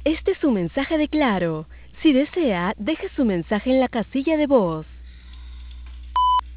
Este es su mensaje de Claro. Si desea, deje su mensaje en la casilla de voz.